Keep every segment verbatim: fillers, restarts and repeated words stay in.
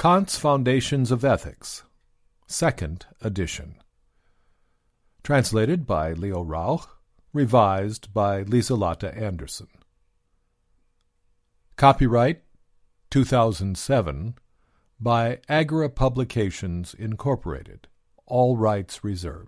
Kant's Foundations of Ethics, Second Edition. Translated by Leo Rauch, revised by Lieselotte Anderson. Copyright two thousand seven by Agora Publications, Incorporated. All rights reserved.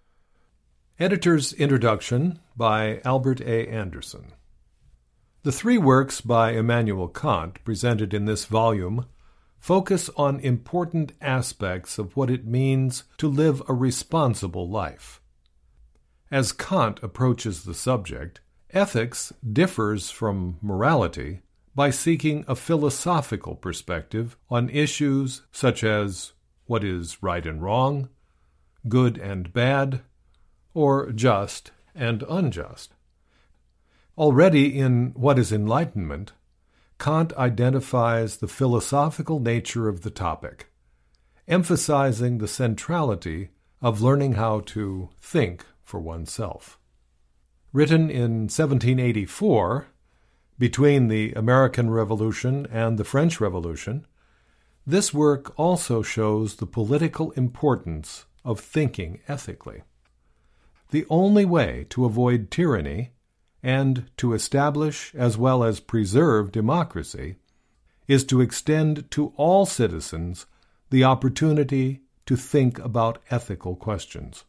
Editor's Introduction by Albert A. Anderson. The three works by Immanuel Kant presented in this volume focus on important aspects of what it means to live a responsible life. As Kant approaches the subject, ethics differs from morality by seeking a philosophical perspective on issues such as what is right and wrong, good and bad, or just and unjust. Already in What is Enlightenment, Kant identifies the philosophical nature of the topic, emphasizing the centrality of learning how to think for oneself. Written in seventeen eighty-four, between the American Revolution and the French Revolution, this work also shows the political importance of thinking ethically. The only way to avoid tyranny and to establish as well as preserve democracy is to extend to all citizens the opportunity to think about ethical questions.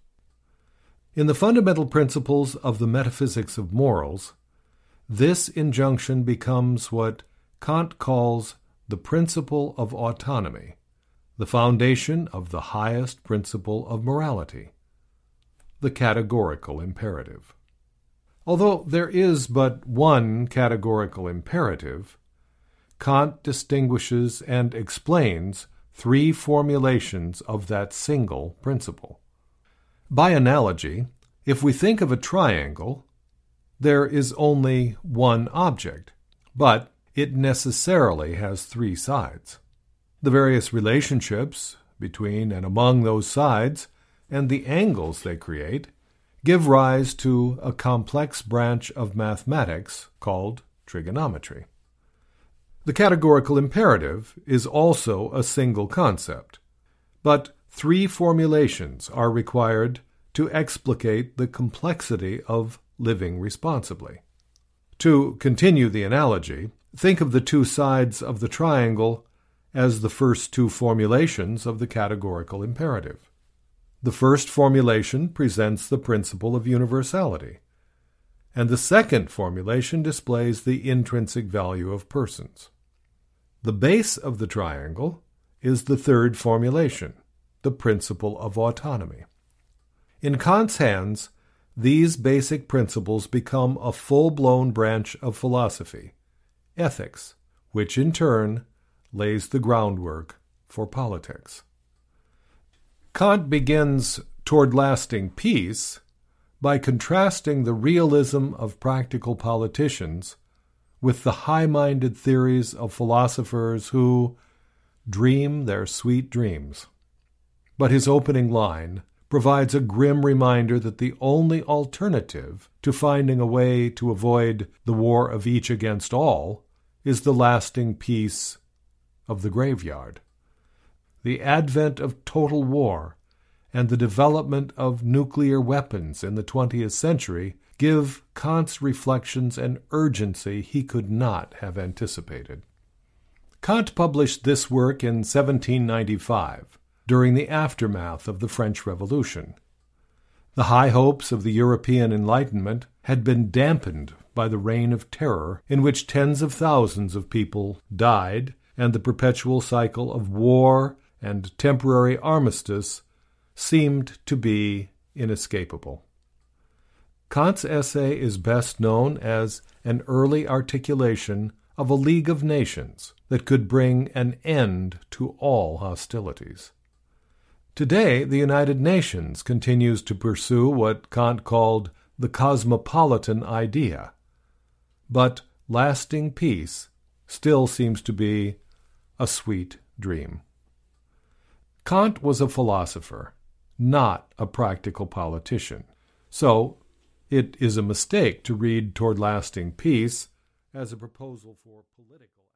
In the fundamental principles of the metaphysics of morals, this injunction becomes what Kant calls the principle of autonomy, the foundation of the highest principle of morality, the categorical imperative. Although there is but one categorical imperative, Kant distinguishes and explains three formulations of that single principle. By analogy, if we think of a triangle, there is only one object, but it necessarily has three sides. The various relationships between and among those sides and the angles they create give rise to a complex branch of mathematics called trigonometry. The categorical imperative is also a single concept, but three formulations are required to explicate the complexity of living responsibly. To continue the analogy, think of the two sides of the triangle as the first two formulations of the categorical imperative. The first formulation presents the principle of universality, and the second formulation displays the intrinsic value of persons. The base of the triangle is the third formulation, the principle of autonomy. In Kant's hands, these basic principles become a full-blown branch of philosophy, ethics, which in turn lays the groundwork for politics. Kant begins Toward Lasting Peace by contrasting the realism of practical politicians with the high-minded theories of philosophers who dream their sweet dreams. But his opening line provides a grim reminder that the only alternative to finding a way to avoid the war of each against all is the lasting peace of the graveyard. The advent of total war and the development of nuclear weapons in the twentieth century give Kant's reflections an urgency he could not have anticipated. Kant published this work in seventeen ninety-five, during the aftermath of the French Revolution. The high hopes of the European Enlightenment had been dampened by the reign of terror in which tens of thousands of people died, and the perpetual cycle of war and temporary armistice seemed to be inescapable. Kant's essay is best known as an early articulation of a League of Nations that could bring an end to all hostilities. Today, the United Nations continues to pursue what Kant called the cosmopolitan idea, but lasting peace still seems to be a sweet dream. Kant was a philosopher, not a practical politician, so it is a mistake to read Toward Lasting Peace as a proposal for political